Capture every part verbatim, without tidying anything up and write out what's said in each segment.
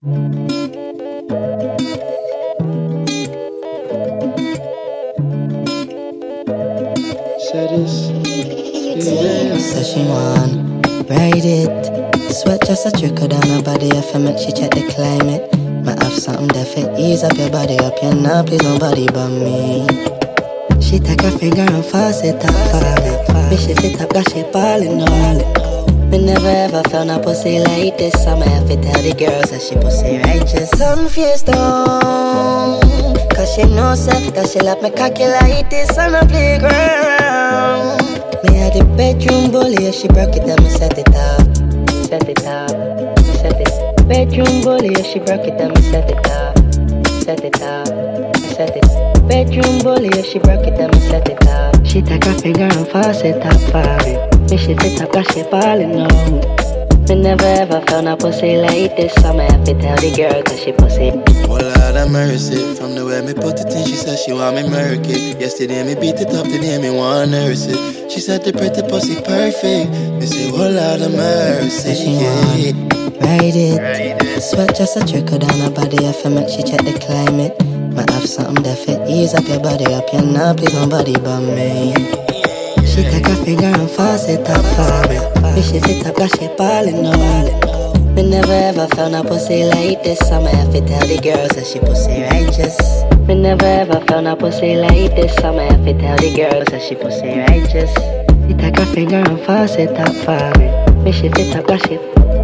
Said this, yeah. So she want ride it. Sweat just a trickle down her body. If I make she check the climate. Might have something that fit ease up your body up. You know, please nobody but me. She take her finger and force it up for me. Me shift it up, got she ballin' all. Me never ever found a pussy like this. So I have to tell the girls that she pussy righteous. Sun face down, cause she knows that, that she love me cocky like this on the playground. Me had the bedroom bully, if she broke it, then me set it up. Set it up, set it. Bedroom bully, if she broke it, then me set it up. Set it up, set it. Bedroom bully, if she broke it, then me set it up. She take her finger and force it up for me. Me shift it up, cause she ballin' now. Me never ever found a pussy like this. So I have to tell the girl that she pussy. Oh Lord have mercy. From the way me put it in, she said she want me murk it. Yesterday me beat it up, today me want nurse it. She said the pretty pussy perfect. Me say, oh Lord have mercy. So she want ride it. Sweat just a trickle down her body. If I make she check the climate. Might have something that fit ease up your body up. You know, please nobody but me. She take her finger and force it up for me. Me shift it up, cause she ballin' all. Me never ever found a pussy like this. So I have to tell the girls that she pussy righteous. Me never ever found a pussy like this. So I have to tell the girls that she pussy righteous. She take her finger and force it up for me. Me shift it up, cause she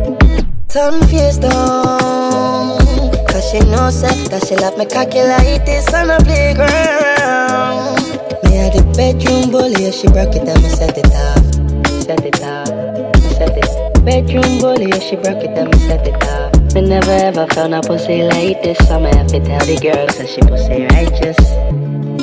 turn face down, cause she knows that, that she love me cocky like this on the playground. Me had the bedroom bully, if she broke it, then me set it off. Set it off, set it. Bedroom bully, if she broke it, then me set it off. Me never ever found a pussy like this. So I have to tell the girls that she pussy righteous.